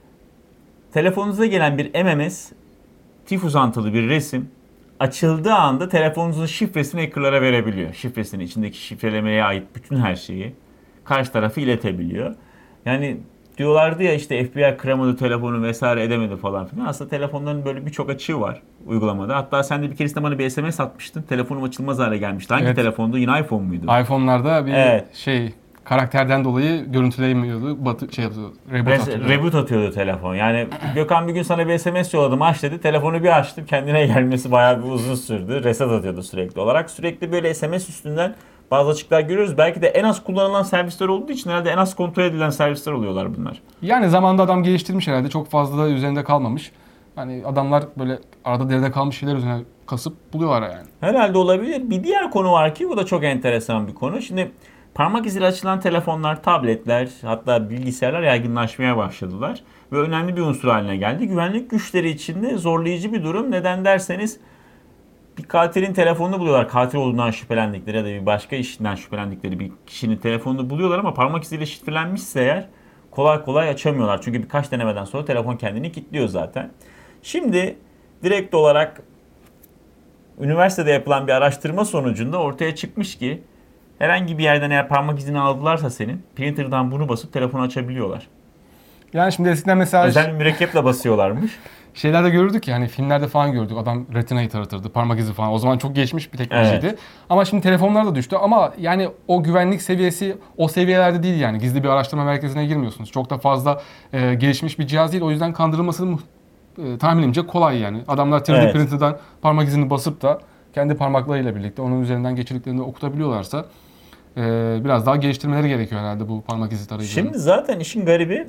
Telefonunuza gelen bir M M S, tif uzantılı bir resim açıldığı anda telefonunuzun şifresini hackerlara verebiliyor. Şifresinin içindeki şifrelemeye ait bütün her şeyi karşı tarafı iletebiliyor. Yani diyorlardı ya işte F B I kıramadı telefonu vesaire edemedi falan filan. Aslında telefonların böyle birçok açığı var uygulamada. Hatta sen de bir keresinde bana bir S M S atmıştın. Telefonum açılmaz hale gelmişti. Hangi Evet. telefondu? Yine iPhone muydu? iPhone'larda bir Evet. şey karakterden dolayı görüntüleyemiyordu. Batı şey yapıyordu. Reboot Res- atıyordu. Reboot atıyordu telefon. Yani Gökhan bir gün sana bir S M S yolladım aç dedi. Telefonu bir açtım. Kendine gelmesi bayağı bir uzun sürdü. Reset atıyordu sürekli olarak. Sürekli böyle S M S üstünden bazı açıklar görüyoruz. Belki de en az kullanılan servisler olduğu için herhalde en az kontrol edilen servisler oluyorlar bunlar. Yani zamanında adam geliştirmiş herhalde. Çok fazla da üzerinde kalmamış. Hani adamlar böyle arada deride kalmış şeyler üzerine kasıp buluyorlar yani. Herhalde olabilir. Bir diğer konu var ki bu da çok enteresan bir konu. Şimdi parmak iziyle açılan telefonlar, tabletler hatta bilgisayarlar yaygınlaşmaya başladılar. Ve önemli bir unsur haline geldi. Güvenlik güçleri için de zorlayıcı bir durum. Neden derseniz bir katilin telefonunu buluyorlar. Katil olduğundan şüphelendikleri ya da bir başka işinden şüphelendikleri bir kişinin telefonunu buluyorlar ama parmak iziyle şifrelenmişse eğer kolay kolay açamıyorlar. Çünkü birkaç denemeden sonra telefon kendini kilitliyor zaten. Şimdi direkt olarak üniversitede yapılan bir araştırma sonucunda ortaya çıkmış ki herhangi bir yerden eğer parmak izini aldılarsa senin printer'dan bunu basıp telefonu açabiliyorlar. Yani şimdi eskiden mesela Özel bir mürekkeple basıyorlarmış. şeylerde görürdük ya, hani filmlerde falan gördük, adam retinayı taratırdı, parmak izi falan. O zaman çok gelişmiş bir teknolojiydi. Evet. Ama şimdi telefonlar da düştü ama yani o güvenlik seviyesi o seviyelerde değil yani. Gizli bir araştırma merkezine girmiyorsunuz. Çok da fazla e, gelişmiş bir cihaz değil. O yüzden kandırılması mu- e, tahminimce kolay yani. Adamlar üç D Evet. printer'dan parmak izini basıp da kendi parmaklarıyla birlikte onun üzerinden geçirdiklerini okutabiliyorlarsa e, biraz daha geliştirmeleri gerekiyor herhalde bu parmak izi tarayıcıları. Şimdi zaten işin garibi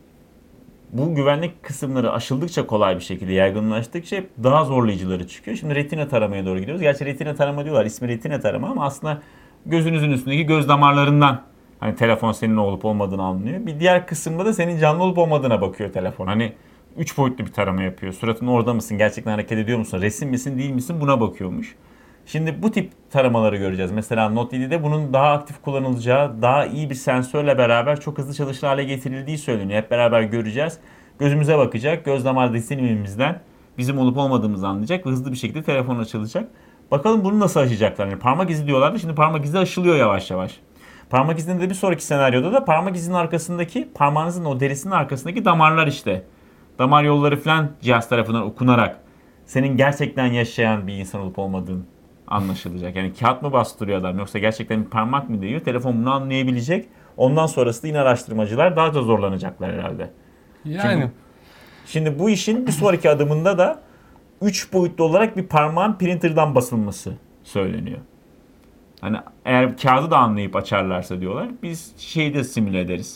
bu güvenlik kısımları aşıldıkça kolay bir şekilde yaygınlaştıkça hep daha zorlayıcıları çıkıyor. Şimdi retina taramaya doğru gidiyoruz. Gerçi retina tarama diyorlar. İsmi retina tarama ama aslında gözünüzün üstündeki göz damarlarından hani telefon senin olup olmadığını anlıyor. Bir diğer kısımda da senin canlı olup olmadığına bakıyor telefon. Hani üç boyutlu bir tarama yapıyor. Suratın orada mısın? Gerçekten hareket ediyor musun? Resim misin? Değil misin? Buna bakıyormuş. Şimdi bu tip taramaları göreceğiz. Mesela Note yedide bunun daha aktif kullanılacağı, daha iyi bir sensörle beraber çok hızlı çalışır hale getirildiği söyleniyor. Hep beraber göreceğiz. Gözümüze bakacak, göz damar dizilimimizden bizim olup olmadığımızı anlayacak ve hızlı bir şekilde telefon açılacak. Bakalım bunu nasıl aşacaklar? Yani parmak izi diyorlardı, şimdi parmak izi aşılıyor yavaş yavaş. Parmak izinde de bir sonraki senaryoda da parmak izinin arkasındaki, parmağınızın o derisinin arkasındaki damarlar işte. Damar yolları falan cihaz tarafından okunarak senin gerçekten yaşayan bir insan olup olmadığın anlaşılacak. Yani kağıt mı bastırıyor adam yoksa gerçekten bir parmak mı değiyor? Telefon bunu anlayabilecek. Ondan sonrası da yine araştırmacılar daha da zorlanacaklar herhalde. Yani Çünkü şimdi bu işin bir sonraki adımında da üç boyutlu olarak bir parmağın printer'dan basılması söyleniyor. Hani eğer kağıdı da anlayıp açarlarsa diyorlar biz şeyi de simüle ederiz.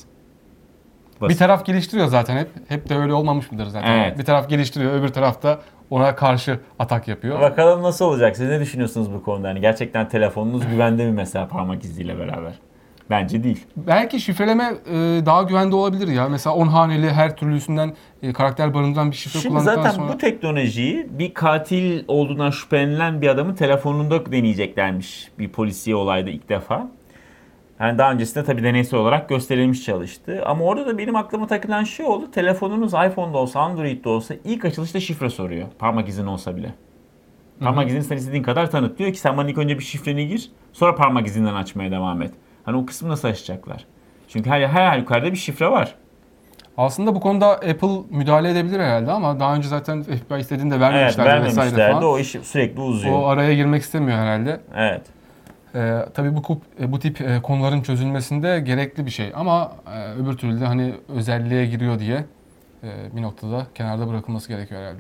Basit. bir taraf geliştiriyor zaten hep. Hep de öyle olmamış mıdır zaten? Evet. Bir taraf geliştiriyor, öbür taraf da ona karşı atak yapıyor. Bakalım nasıl olacak? Siz ne düşünüyorsunuz bu konuda? Yani gerçekten telefonunuz güvende mi mesela parmak iziyle beraber? Bence değil. Belki şifreleme e, daha güvende olabilir ya. Mesela on haneli her türlüsünden e, karakter barındıran bir şifre Şimdi kullandıktan zaten sonra... bu teknolojiyi bir katil olduğundan şüphelenilen bir adamın telefonunda deneyeceklermiş bir polisiye olayda ilk defa. Yani daha öncesinde tabii deneysel olarak gösterilmiş çalıştı. Ama orada da benim aklıma takılan şey oldu. Telefonunuz iPhone'da olsa, Android'de olsa ilk açılışta şifre soruyor. Parmak izin olsa bile. Parmak izini sen istediğin kadar tanıt. Diyor ki sen bana ilk önce bir şifreni gir. Sonra parmak izinden açmaya devam et. Hani o kısmı nasıl açacaklar? Çünkü her, her halükarda bir şifre var. Aslında bu konuda Apple müdahale edebilir herhalde ama daha önce zaten F B I istediğinde Evet, vermemişlerdi vesaire vermemişlerdi. falan. O iş sürekli uzuyor. O araya girmek istemiyor herhalde. Evet. Ee, tabii bu kup- e, bu tip e, konuların çözülmesinde gerekli bir şey ama e, öbür türlü de hani özelliğe giriyor diye e, bir noktada kenarda bırakılması gerekiyor herhalde.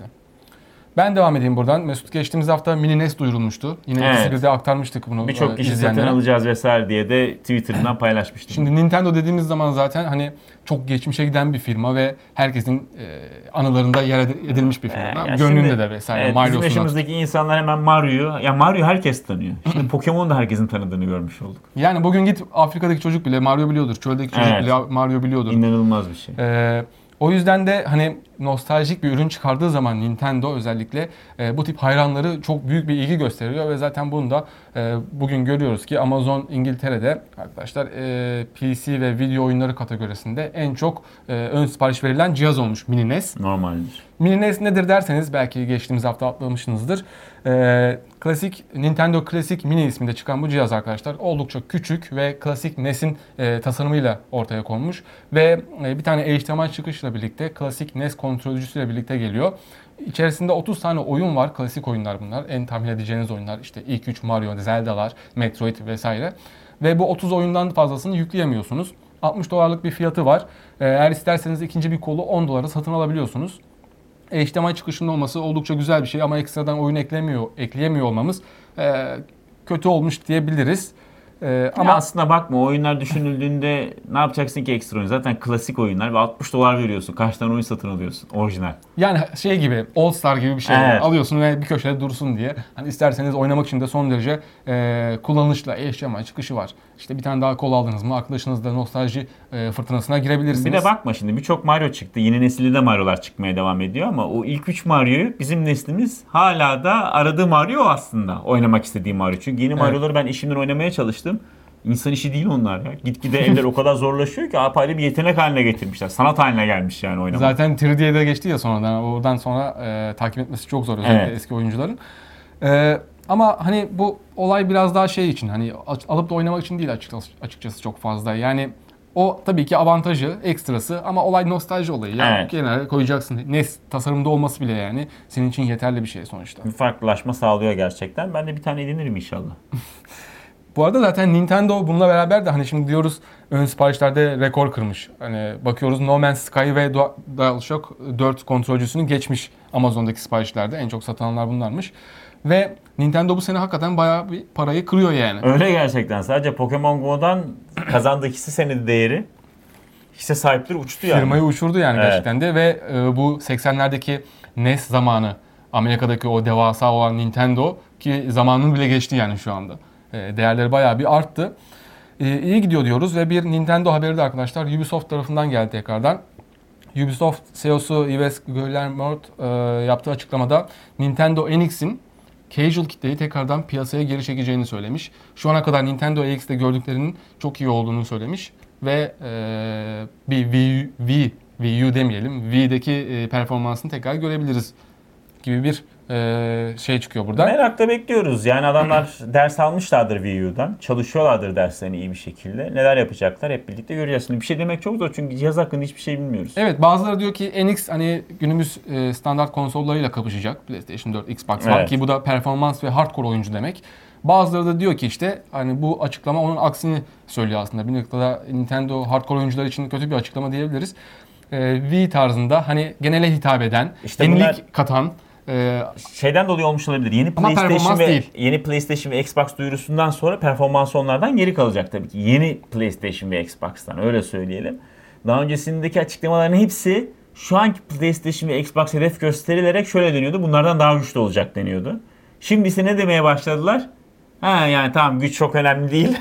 Ben devam edeyim buradan. Mesut, geçtiğimiz hafta Mini N E S duyurulmuştu. Yine Evet. ikisi bir de aktarmıştık bunu Birçok e, kişi satın izleyenlere. alacağız vesaire diye de Twitter'dan paylaşmıştım. Şimdi Nintendo dediğimiz zaman zaten hani çok geçmişe giden bir firma ve herkesin e, anılarında yer ed- edilmiş bir firma. Ee, ya Gönlünde şimdi, de vesaire. evet, bizim Mario'sundan yaşımızdaki insanlar hemen Mario'yu, ya Mario herkes tanıyor. Şimdi Pokemon da herkesin tanıdığını görmüş olduk. Yani bugün git Afrika'daki çocuk bile Mario biliyordur. Çöldeki çocuk Evet. bile Mario biliyordur. İnanılmaz bir şey. Ee, o yüzden de hani nostaljik bir ürün çıkardığı zaman Nintendo özellikle e, bu tip hayranları çok büyük bir ilgi gösteriyor ve zaten bunu da e, bugün görüyoruz ki Amazon İngiltere'de arkadaşlar e, P C ve video oyunları kategorisinde en çok e, ön sipariş verilen cihaz olmuş Mini N E S. Normaldir. Mini N E S nedir derseniz belki geçtiğimiz hafta atlamışsınızdır. Ee, klasik Nintendo Classic Mini isminde çıkan bu cihaz arkadaşlar oldukça küçük ve klasik N E S'in e, tasarımıyla ortaya konmuş ve e, bir tane H D M I çıkışla birlikte klasik N E S kontrolcüsüyle birlikte geliyor. İçerisinde otuz tane oyun var. Klasik oyunlar bunlar. En tahmin edeceğiniz oyunlar işte ilk üç Mario, Zelda'lar, Metroid vesaire. Ve bu otuz oyundan fazlasını yükleyemiyorsunuz. altmış dolarlık bir fiyatı var. Eğer isterseniz ikinci bir kolu on dolara satın alabiliyorsunuz. H D M I çıkışının olması oldukça güzel bir şey ama ekstradan oyun eklemiyor, ekleyemiyor olmamız e, kötü olmuş diyebiliriz. Ee, Ama ama aslında bakma, oyunlar düşünüldüğünde ne yapacaksın ki ekstra oyun? Zaten klasik oyunlar ve altmış dolar veriyorsun. Kaç tane oyun satın alıyorsun? Orijinal. yani şey gibi, All Star gibi bir şey. Evet. Alıyorsun ve bir köşede dursun diye. Hani isterseniz oynamak için de son derece e, kullanışlı, H D M I çıkışı var. İşte bir tane daha kol aldınız mı arkadaşınızla nostalji e, fırtınasına girebilirsiniz. Bir de bakma şimdi, birçok Mario çıktı. Yeni nesilde de Mario'lar çıkmaya devam ediyor ama o ilk üç Mario'yu bizim neslimiz hala da aradığı Mario o aslında. Oynamak istediği Mario. Çünkü yeni Evet. Mario'ları ben eşimden oynamaya çalıştım. İnsan işi değil onlar ya. Gitgide eller o kadar zorlaşıyor ki apayrı bir yetenek haline getirmişler. Sanat haline gelmiş yani oynamak. Zaten üç D'ye de geçti ya sonradan. Oradan sonra e, takip etmesi çok zor özellikle Evet. eski oyuncuların. E, ama hani bu olay biraz daha şey için, hani alıp da oynamak için değil açıkçası, açıkçası çok fazla. Yani o tabii ki avantajı, ekstrası ama olay nostalji olayı. Ya Evet. kenara koyacaksın. N E S tasarımda olması bile yani senin için yeterli bir şey sonuçta. Bir farklılaşma sağlıyor gerçekten. Ben de bir tane edinirim inşallah. Bu arada zaten Nintendo bununla beraber de hani şimdi diyoruz ön siparişlerde rekor kırmış. Hani bakıyoruz No Man's Sky ve DualShock dört kontrolcüsünü geçmiş Amazon'daki siparişlerde. En çok satılanlar bunlarmış. Ve Nintendo bu sene hakikaten bayağı bir parayı kırıyor yani. Öyle gerçekten. Sadece Pokemon Go'dan kazandığı hisse senedi değeri, hisse sahipleri uçtu yani. Firmayı uçurdu yani Evet. gerçekten de ve e, bu seksenlerdeki N E S zamanı Amerika'daki o devasa olan Nintendo ki zamanını bile geçti yani şu anda. E, değerleri bayağı bir arttı. E, iyi gidiyor diyoruz ve bir Nintendo haberi de arkadaşlar Ubisoft tarafından geldi tekrardan. Ubisoft C E O'su Yves Guillemot e, yaptığı açıklamada Nintendo N X'in casual kitleyi tekrardan piyasaya geri çekeceğini söylemiş. Şu ana kadar Nintendo N X'te gördüklerinin çok iyi olduğunu söylemiş ve e, bir Wii, Wii, Wii U demeyelim, Wii'deki e, performansını tekrar görebiliriz gibi bir e, şey çıkıyor buradan. Merakla bekliyoruz. Yani adamlar ders almışlardır Wii U'dan. Çalışıyorlardır derslerini iyi bir şekilde. Neler yapacaklar hep birlikte göreceğiz. Şimdi bir şey demek çok zor çünkü cihaz hakkında hiçbir şey bilmiyoruz. Evet, bazıları diyor ki N X hani günümüz e, standart konsollarıyla kapışacak. PlayStation dört, Xbox One Evet. ki bu da performans ve hardcore oyuncu demek. Bazıları da diyor ki işte hani bu açıklama onun aksini söylüyor aslında. Bir noktada Nintendo hardcore oyuncular için kötü bir açıklama diyebiliriz. E, Wii tarzında hani genele hitap eden, İşte yenilik bunlar- katan e, Şeyden dolayı olmuş olabilir. Yeni Ama PlayStation performans ve değil. yeni PlayStation ve Xbox duyurusundan sonra performans onlardan geri kalacak tabii ki. Yeni PlayStation ve Xbox'tan öyle söyleyelim. Daha öncesindeki açıklamaların hepsi şu anki PlayStation ve Xbox hedef gösterilerek şöyle deniyordu. Bunlardan daha güçlü olacak deniyordu. Şimdi ise ne demeye başladılar? Ha yani tamam, güç çok önemli değil.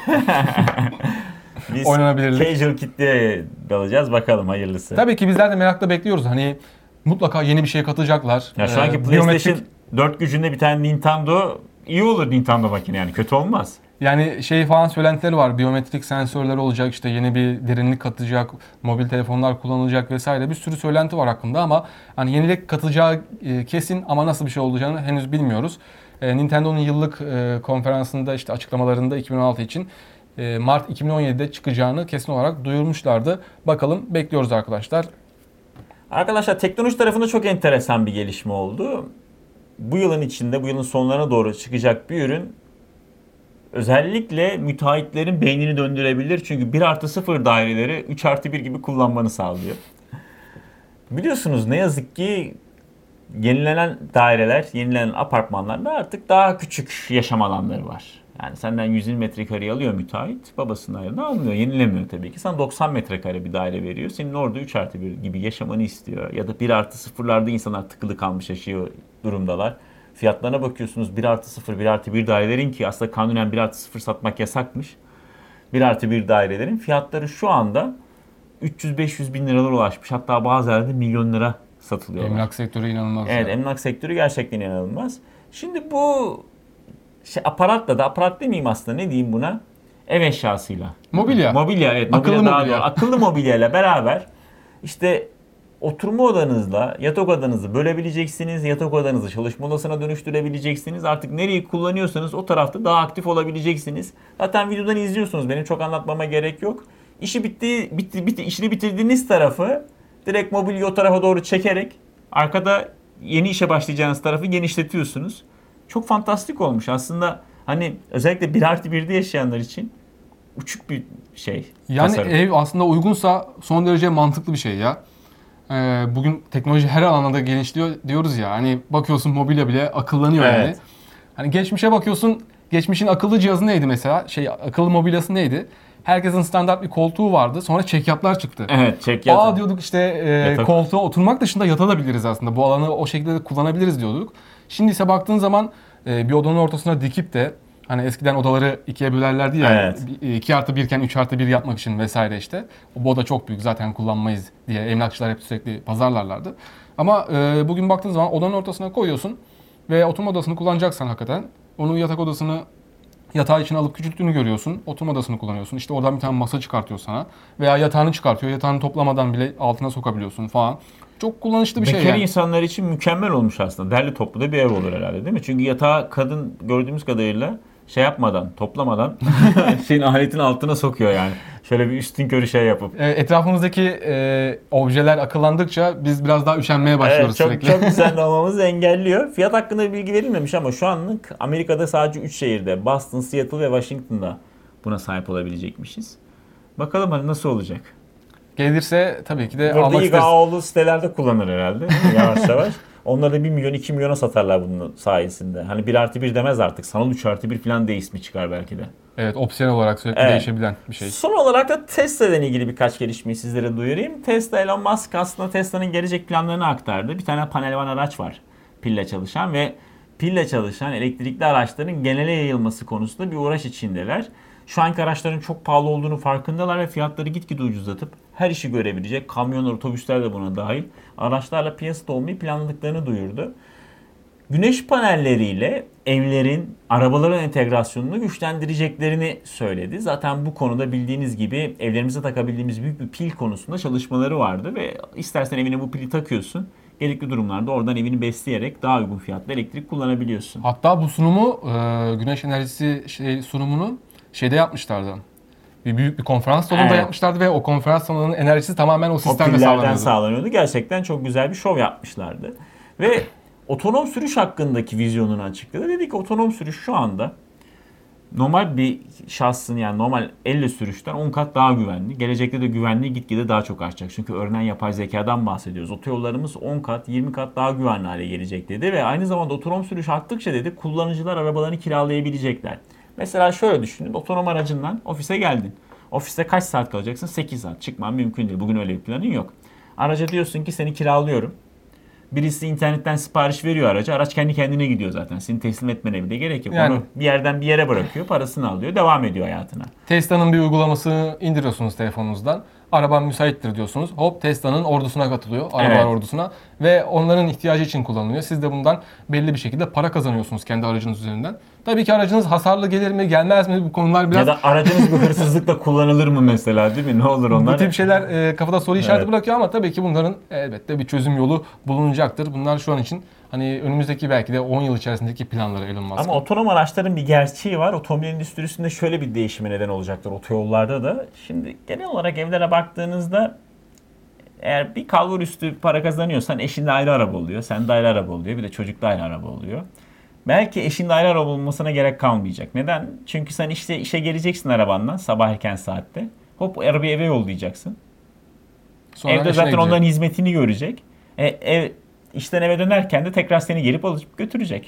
Biz Oynanabilirlik. casual kitleye dalacağız, bakalım hayırlısı. tabii ki bizler de merakla bekliyoruz. Hani mutlaka yeni bir şey katacaklar. Ya şu E, anki biyometrik- PlayStation dört gücünde bir tane Nintendo iyi olur, Nintendo makine yani kötü olmaz. Yani şey falan söylentileri var. Biyometrik sensörleri olacak, işte yeni bir derinlik katacak, mobil telefonlar kullanılacak vesaire. Bir sürü söylenti var hakkında ama hani yenilik katacağı e, kesin ama nasıl bir şey olacağını henüz bilmiyoruz. E, Nintendo'nun yıllık e, konferansında işte açıklamalarında iki bin on altı için e, Mart iki bin on yedide çıkacağını kesin olarak duyurmuşlardı. Bakalım, bekliyoruz arkadaşlar. Arkadaşlar teknoloji tarafında çok enteresan bir gelişme oldu. Bu yılın içinde, bu yılın sonlarına doğru çıkacak bir ürün özellikle müteahhitlerin beynini döndürebilir. Çünkü bir artı sıfır daireleri üç artı bir gibi kullanmanı sağlıyor. Biliyorsunuz ne yazık ki yenilenen daireler, yenilenen apartmanlarda artık daha küçük yaşam alanları var. Yani senden yüz yirmi metrekare alıyor müteahhit, babasının dairede almıyor, yenilemiyor tabii ki. Sana doksan metrekare bir daire veriyor. Senin orada üç artı bir gibi yaşamanı istiyor. Ya da bir artı sıfırlarda insanlar tıkılı kalmış yaşıyor durumdalar. Fiyatlarına bakıyorsunuz, bir artı sıfır, bir artı bir dairelerin ki aslında kanunen bir artı sıfır satmak yasakmış. bir artı bir dairelerin fiyatları şu anda üç yüz beş yüz bin liralara ulaşmış. Hatta bazı yerlerde milyon lira satılıyorlar. Emlak sektörü inanılmaz. Evet, ya. emlak sektörü gerçekten inanılmaz. Şimdi bu şey, aparatla da, aparat demeyeyim aslında, ne diyeyim buna? Ev eşyasıyla. Mobilya. Mobilya, evet. Akıllı mobilya daha mobilya. doğru. Akıllı mobilyayla beraber işte oturma odanızla yatak odanızı bölebileceksiniz. Yatak odanızı çalışma odasına dönüştürebileceksiniz. Artık nereyi kullanıyorsanız o tarafta daha aktif olabileceksiniz. Zaten videodan izliyorsunuz. Benim çok anlatmama gerek yok. İşi bitti, bitti, bitti, işini bitirdiğiniz tarafı direkt mobilya o tarafa doğru çekerek arkada yeni işe başlayacağınız tarafı genişletiyorsunuz. Çok fantastik olmuş. Aslında hani özellikle bir artı birde yaşayanlar için uçuk bir şey. Yani tasarım. ev aslında uygunsa son derece mantıklı bir şey ya. Ee, bugün teknoloji her alanda genişliyor diyoruz ya. Hani bakıyorsun mobilya bile akıllanıyor Evet. yani. Hani geçmişe bakıyorsun, geçmişin akıllı cihazı neydi mesela? Şey akıllı mobilyası neydi? Herkesin standart bir koltuğu vardı. Sonra check-up'lar çıktı. Evet, check Aa diyorduk işte e, Yatak. koltuğa oturmak dışında yatabiliriz aslında. Bu alanı o şekilde de kullanabiliriz diyorduk. Şimdi ise baktığın zaman e, bir odanın ortasına dikip de hani eskiden odaları ikiye bölerlerdi ya. Evet. iki artı bir iken üç artı bir yapmak için vesaire işte. Bu oda çok büyük zaten kullanmayız diye emlakçılar hep sürekli pazarlarlardı. Ama e, bugün baktığın zaman odanın ortasına koyuyorsun ve oturma odasını kullanacaksan hakikaten onu yatak odasını yatağı içine alıp küçülttüğünü görüyorsun. Oturma odasını kullanıyorsun. İşte oradan bir tane masa çıkartıyor sana. Veya yatağını çıkartıyor. Yatağını toplamadan bile altına sokabiliyorsun falan. Çok kullanışlı bir şey Bekar yani. insanlar için mükemmel olmuş aslında. Derli toplu da bir ev olur herhalde değil mi? Çünkü yatağı kadın gördüğümüz kadarıyla şey yapmadan, toplamadan şeyin aletin altına sokuyor yani. Şöyle bir üstün körü şey yapıp. E, Etrafımızdaki e, objeler akıllandıkça biz biraz daha üşenmeye başlıyoruz Evet, çok, sürekli. çok güzel olmamızı engelliyor. Fiyat hakkında bir bilgi verilmemiş ama şu anlık Amerika'da sadece üç şehirde, Boston, Seattle ve Washington'da buna sahip olabilecekmişiz. Bakalım hani nasıl olacak. Gelirse tabii ki de Burada almak isteriz. İGAoğlu sitelerde kullanır herhalde yavaş yavaş. Onlar da bir milyon iki milyona satarlar bunun sayesinde. Hani bir artı bir demez artık. Sanal üç artı bir falan diye ismi çıkar belki de. Evet, opsiyon olarak sürekli Evet. değişebilen bir şey. Son olarak da Tesla ile ilgili birkaç gelişmeyi sizlere duyurayım. Tesla, Elon Musk aslında Tesla'nın gelecek planlarını aktardı. Bir tane panel van araç var pille çalışan ve pille çalışan elektrikli araçların genele yayılması konusunda bir uğraş içindeler. Şu anki araçların çok pahalı olduğunu farkındalar ve fiyatları gitgide ucuzlatıp her işi görebilecek kamyonlar, otobüsler de buna dahil araçlarla piyasada olmayı planladıklarını duyurdu. Güneş panelleriyle evlerin, arabaların entegrasyonunu güçlendireceklerini söyledi. Zaten bu konuda bildiğiniz gibi evlerimize takabildiğimiz büyük bir pil konusunda çalışmaları vardı ve istersen evine bu pili takıyorsun. Gerekli durumlarda oradan evini besleyerek daha uygun fiyatla elektrik kullanabiliyorsun. Hatta bu sunumu e, güneş enerjisi şey sunumunu şeyde yapmışlardı. Bir büyük bir konferans salonunda Evet. yapmışlardı ve o konferans salonunun enerjisi tamamen o O sistemle pillerden sağlanıyordu. sağlanıyordu. Gerçekten çok güzel bir şov yapmışlardı. Ve otonom sürüş hakkındaki vizyonunu açıkladı. Dedi ki otonom sürüş şu anda normal bir şahsın yani normal elle sürüşten on kat daha güvenli. Gelecekte de güvenliği gitgide daha çok artacak. Çünkü örneğin yapay zekadan bahsediyoruz. Otoyollarımız on kat, yirmi kat daha güvenli hale gelecek dedi. Ve aynı zamanda otonom sürüş arttıkça dedi kullanıcılar arabalarını kiralayabilecekler. Mesela şöyle düşünün. Otonom aracından ofise geldin. Ofiste kaç saat kalacaksın? sekiz saat. Çıkman mümkün değil. Bugün öyle bir planın yok. Araca diyorsun ki seni kiralıyorum. Birisi internetten sipariş veriyor araca. Araç kendi kendine gidiyor zaten. Seni teslim etmene bile gerek yok. Yani- Onu bir yerden bir yere bırakıyor. Parasını alıyor. Devam ediyor hayatına. Tesla'nın bir uygulamasını indiriyorsunuz telefonunuzdan. Arabam müsaittir diyorsunuz. Hop Tesla'nın ordusuna katılıyor. Arabalar Evet. ordusuna. Ve onların ihtiyacı için kullanılıyor. Siz de bundan belli bir şekilde para kazanıyorsunuz kendi aracınız üzerinden. Tabii ki aracınız hasarlı gelir mi gelmez mi bu konular biraz... Ya da aracınız bir hırsızlıkla kullanılır mı mesela değil mi? Ne olur onlar? Bu tip şeyler e, kafada soru işareti Evet. bırakıyor ama tabii ki bunların elbette bir çözüm yolu bulunacaktır. Bunlar şu an için hani önümüzdeki belki de on yıl içerisindeki planları Elon Musk'ın. Ama otonom araçların bir gerçeği var. Otomobil endüstrisinde şöyle bir değişime neden olacaktır otoyollarda da. Şimdi genel olarak evlere baktığınızda eğer bir kalbur üstü para kazanıyorsan eşinde ayrı araba oluyor. Sende ayrı araba oluyor. Bir de çocukta ayrı araba oluyor. Belki eşinde ayrı araba olmasına gerek kalmayacak. Neden? Çünkü sen işte işe geleceksin arabanla sabah erken saatte. Hop arabayı eve yollayacaksın. Sonra Evde işine zaten gidecek. onların hizmetini görecek. E, ev işten eve dönerken de tekrar seni gelip alıp götürecek.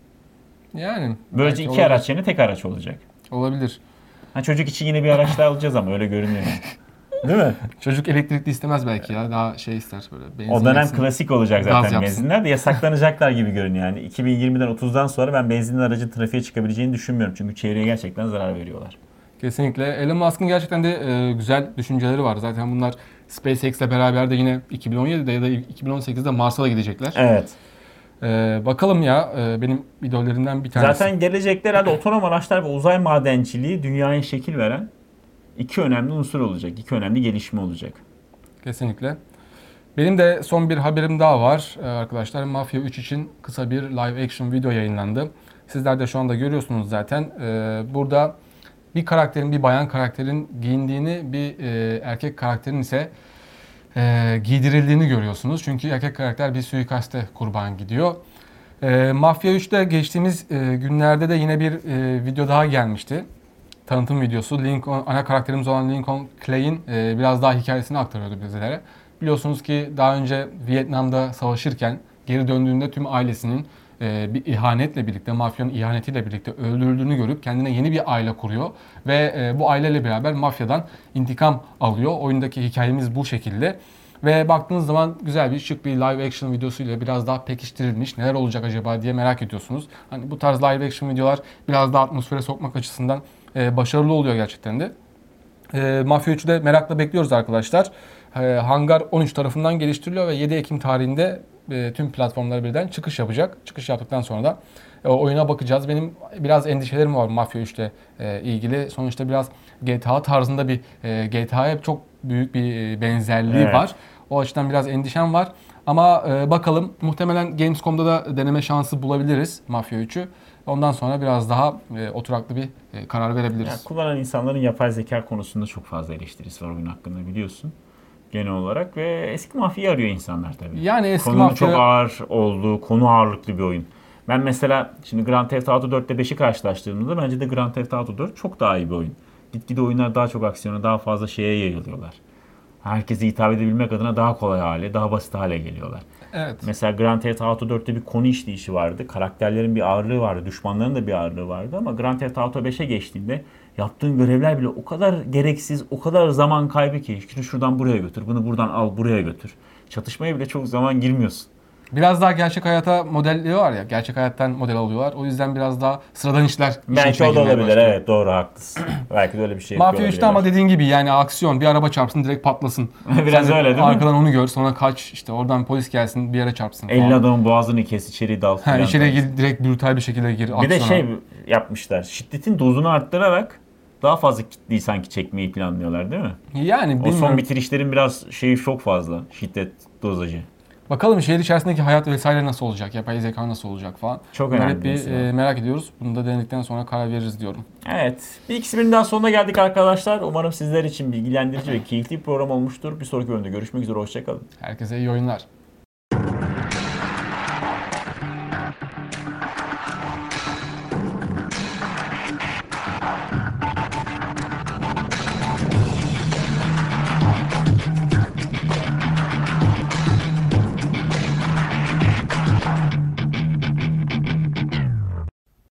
Yani Böylece belki iki olabilir. araç yerine tek araç olacak. Olabilir. Ha, çocuk için yine bir araç daha alacağız ama öyle görünüyor. Değil mi? Çocuk elektrikli istemez belki ya. Daha şey ister böyle. Benzin O dönem yaksın. klasik olacak Gaz zaten yapsın. benzinler de yasaklanacaklar gibi görünüyor yani. iki bin yirmiden otuzdan sonra ben benzinli aracın trafiğe çıkabileceğini düşünmüyorum. Çünkü çevreye gerçekten zarar veriyorlar. Kesinlikle. Elon Musk'ın gerçekten de e, güzel düşünceleri var. Zaten bunlar SpaceX'le beraber de yine iki bin on yedide ya da iki bin on sekizde Mars'a da gidecekler. Evet. E, bakalım ya e, benim idollerimden bir tanesi. Zaten gelecekte herhalde otonom araçlar ve uzay madenciliği dünyaya şekil veren iki önemli unsur olacak. İki önemli gelişme olacak. Kesinlikle. Benim de son bir haberim daha var e, arkadaşlar. Mafya üç için kısa bir live action video yayınlandı. Sizler de şu anda görüyorsunuz zaten. E, burada bir karakterin, bir bayan karakterin giyindiğini, bir e, erkek karakterin ise e, giydirildiğini görüyorsunuz. Çünkü erkek karakter bir suikaste kurban gidiyor. E, Mafya üçte geçtiğimiz e, günlerde de yine bir e, video daha gelmişti. Tanıtım videosu. Lincoln, ana karakterimiz olan Lincoln Clay'in e, biraz daha hikayesini aktarıyordu bizlere. Biliyorsunuz ki daha önce Vietnam'da savaşırken geri döndüğünde tüm ailesinin e, bir ihanetle birlikte, mafyanın ihanetiyle birlikte öldürüldüğünü görüp kendine yeni bir aile kuruyor. Ve e, bu aileyle beraber mafyadan intikam alıyor. Oyundaki hikayemiz bu şekilde. Ve baktığınız zaman güzel bir şık bir live action videosuyla biraz daha pekiştirilmiş. Neler olacak acaba diye merak ediyorsunuz. Hani bu tarz live action videolar biraz daha atmosfere sokmak açısından e, başarılı oluyor gerçekten de. E, Mafya üçü de merakla bekliyoruz arkadaşlar. E, Hangar on üç tarafından geliştiriliyor ve yedi Ekim tarihinde e, tüm platformlara birden çıkış yapacak. Çıkış yaptıktan sonra da e, oyuna bakacağız. Benim biraz endişelerim var Mafya üç ile e, ilgili. Sonuçta biraz G T A tarzında bir e, G T A'ya çok büyük bir e, benzerliği Evet. var. O açıdan biraz endişem var. Ama e, bakalım, muhtemelen Gamescom'da da deneme şansı bulabiliriz Mafya üçü. Ondan sonra biraz daha e, oturaklı bir e, karar verebiliriz. Yani kullanan insanların yapay zeka konusunda çok fazla eleştirisi var oyun hakkında, biliyorsun. Genel olarak ve eski mafyayı arıyor insanlar tabii. Yani eski Konunun mafya... çok ağır olduğu, konu ağırlıklı bir oyun. Ben mesela şimdi Grand Theft Auto dört ile beşi karşılaştırdığımda bence de Grand Theft Auto dört çok daha iyi bir oyun. Gitgide oyunlar daha çok aksiyona, daha fazla şeye yayılıyorlar. Herkese hitap edebilmek adına daha kolay hale, daha basit hale geliyorlar. Evet. Mesela Grand Theft Auto dörtte bir konu işleyişi vardı. Karakterlerin bir ağırlığı vardı. Düşmanların da bir ağırlığı vardı. Ama Grand Theft Auto beşe geçtiğinde yaptığın görevler bile o kadar gereksiz, o kadar zaman kaybı ki. Şunu şuradan buraya götür, bunu buradan al buraya götür. Çatışmaya bile çok zaman girmiyorsun. Biraz daha gerçek hayata modelliyorlar ya. Gerçek hayattan model alıyorlar. O yüzden biraz daha sıradan işler işin Belki içine o da girmeye olabilir. başlıyor. Evet, doğru, haklısın. Belki de öyle bir şey Mafya yapıyor üçte ama olabilirler. dediğin gibi yani aksiyon. Bir araba çarpsın direkt patlasın. Biraz Sen öyle değil mi? arkadan onu gör, sonra kaç, işte oradan polis gelsin bir yere çarpsın falan. elli adamın boğazını kes, içeri dal. Ha, filan. içeri gir, direkt brutal bir şekilde gir. Bir de aksiyona. şey yapmışlar. Şiddetin dozunu arttırarak daha fazla kitleyi sanki çekmeyi planlıyorlar, değil mi? Yani O bilmiyorum. son bitirişlerin biraz şeyi çok fazla. Şiddet dozajı. Bakalım şehir içerisindeki hayat vesaire nasıl olacak? Yapay zeka nasıl olacak falan. Çok Bunları önemli hep bir mesela. e, merak ediyoruz. Bunu da denedikten sonra karar veririz diyorum. Evet. Bir ikisi daha sonuna geldik arkadaşlar. Umarım sizler için bilgilendirici ve keyifli bir program olmuştur. Bir sonraki bölümde görüşmek üzere. Hoşçakalın. Herkese iyi oyunlar.